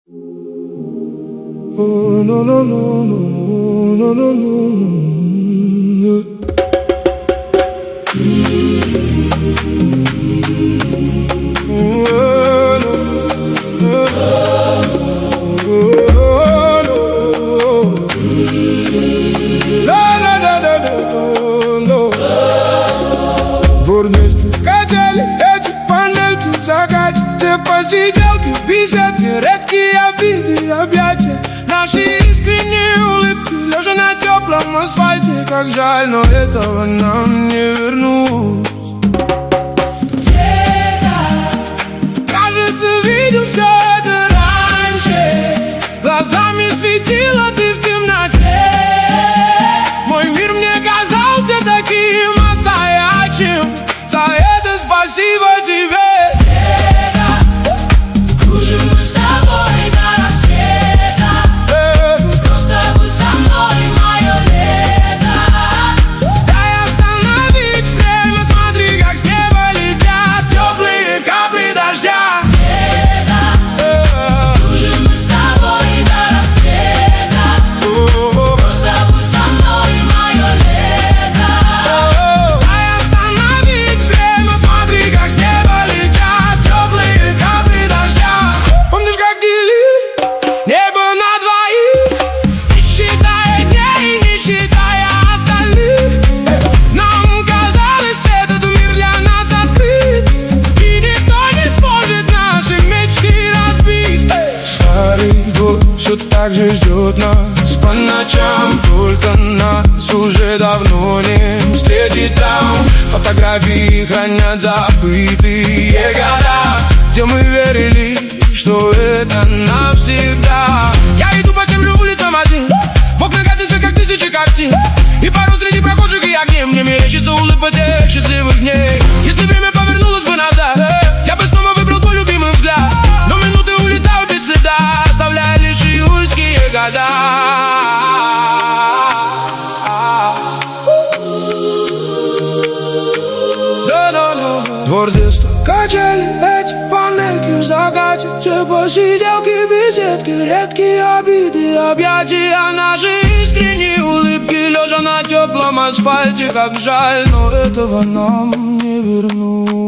Oh, no, no, no, no, no, no, no. Качели эти панельки, закачки, посиделки, беседки, редкие обиды, объятия, наши искренние улыбки, лежа на теплом асфальте. Как жаль, но этого нам не вернуть. Кажется, видел все это раньше, глазами светила ты в темноте. Мой мир мне казался таким настоящим. За это спасибо тебе. Кружим мы с тобой до рассвета. Просто будь со мной, мое лето. Дай остановить время, смотри, как с неба летят теплые капли дождя. Кружим мы с тобой до рассвета. Просто будь со мной, мое лето. Дай остановить время, смотри, как с неба летят теплые капли дождя. Помнишь, как делили небо на двоих, не считая дней, не считая остальных? Нам казалось, этот мир для нас открыт, и никто не сможет наши мечты разбить. Старый двор все так же ждет нас по ночам, только нас уже давно не встретить там. Фотографии хранят забытые года, где мы верили, что это навсегда. Я иду по тем же улицам один, в окнах гасит свет, как тысячи картин, и порой среди прохожих и огней мне мерещится улыбка тех счастливых дней. Если время повернулось бы назад, я бы снова выбрал твой любимый взгляд. Но минуты улетают без следа, оставляя лишь июльские года. Двор детства, качели, эти панельки в закате, все посиделки, беседки, редкие обиды, объятия, наши искренние улыбки, лежа на теплом асфальте. Как жаль, но этого нам не вернуть.